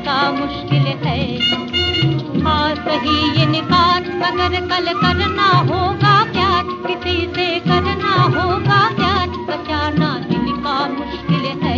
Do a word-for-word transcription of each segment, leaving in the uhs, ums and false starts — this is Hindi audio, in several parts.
का मुश्किल है। हाँ सही इनकार मगर कल करना होगा प्यार, किसी से करना होगा प्यार, बचाना दिल का मुश्किल है।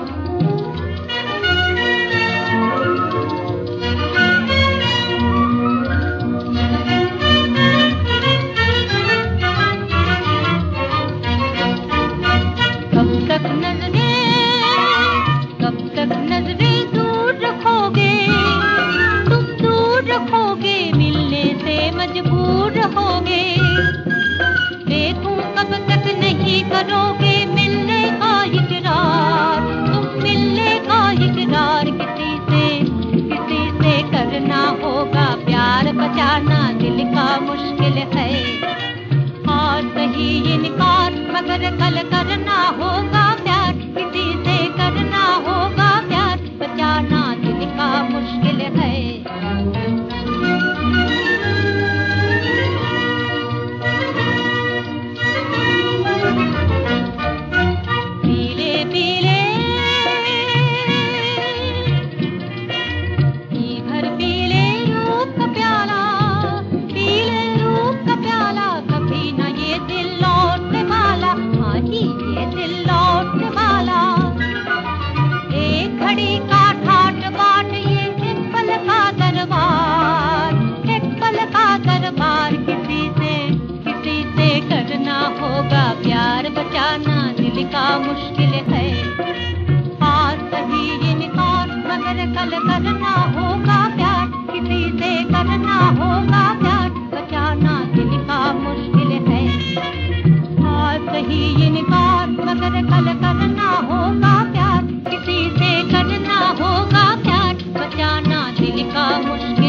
कब तक नजरें कब तक नजरें दूर रखोगे, तुम दूर रखोगे, मिलने से मजबूर रहोगे। देखूं कब तक नहीं करोगे मिलने का इकरार, तुम मिलने का इकरार, किसी से किसी से करना होगा प्यार, बचाना दिल का मुश्किल है। हाँ सही इनकार मगर कल करना होगा प्यार, किसी से करना होगा प्यार, बचाना दिल का मुश्किल है। पीले पीले भर पीले रूप का प्याला, पीले रूप का प्याला, कभी ना ये दिल लौटने वाला, हाँ जी ये दिल लौटने वाला। एक घड़ी का ठाट बाट, ये एक पल का दरबार, एक पल का दरबार, किसी से किसी से करना होगा प्यार, बचाना दिल का मुश्किल है। हाँ सही इनकार मगर कल करना होगा प्यार, किसी से करना होगा प्यार, बचाना दिल का मुश्किल है। हाँ सही इनकार मगर कल करना होगा प्यार, किसी से करना होगा प्यार, बचाना दिल का मुश्किल